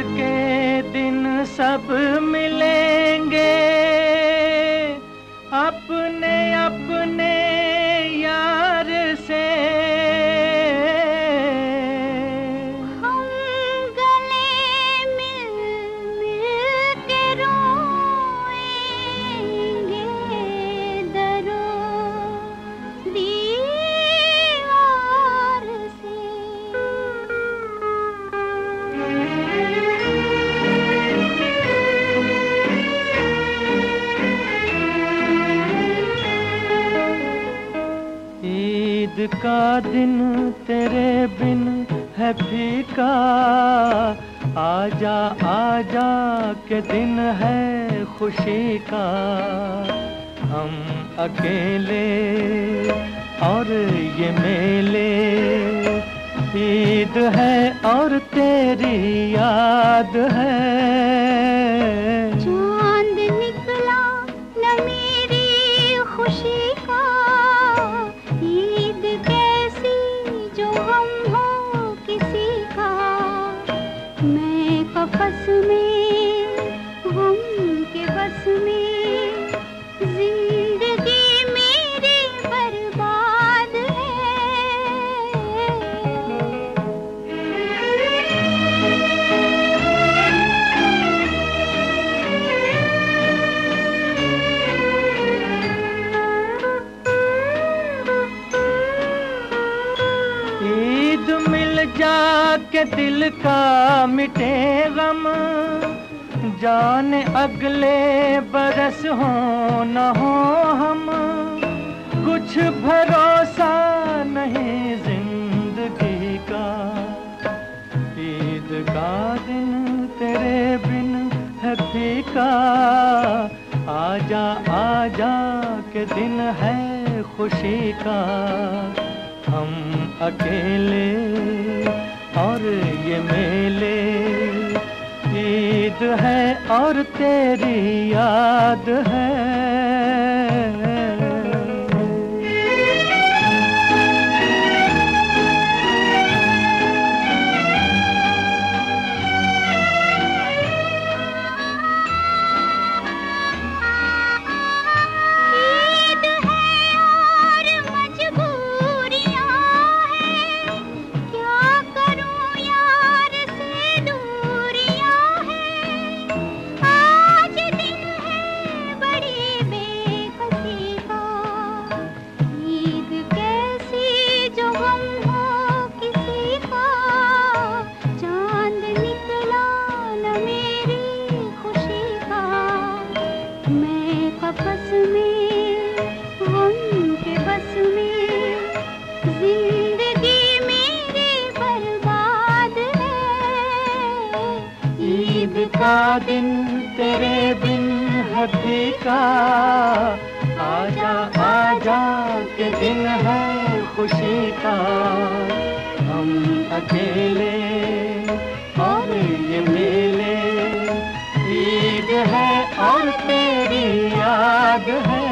के दिन सब मिलेंगे, अपने अपने यार से। हम गले मिल मिल के रोएंगे, दरो दीवार से। ईद का दिन तेरे बिन है फीका, आजा आजा के दिन है खुशी का। हम अकेले और ये मेले, ईद है और तेरी याद है। चांद निकला न मेरी खुशी का, ईद कैसी जो हम हो किसी का। मैं कफस में गम के बस में, जिंदगी मेरी बर्बाद है। ईद मिल जाके दिल का मिटे गम, जाने अगले बरस हो न हो हम। कुछ भरोसा नहीं जिंदगी का, ईद का दिन तेरे बिन है फीका। आजा आजा के दिन है खुशी का। हम अकेले और ये मेले, ईद है और तेरी याद है। बस में गम के बस में, जिंदगी मेरी बर्बाद है। ईद का दिन तेरे बिन है फीका, आजा आजा के दिन है खुशी का। हम अकेले और ये मेले, ईद है और तेरी याद है।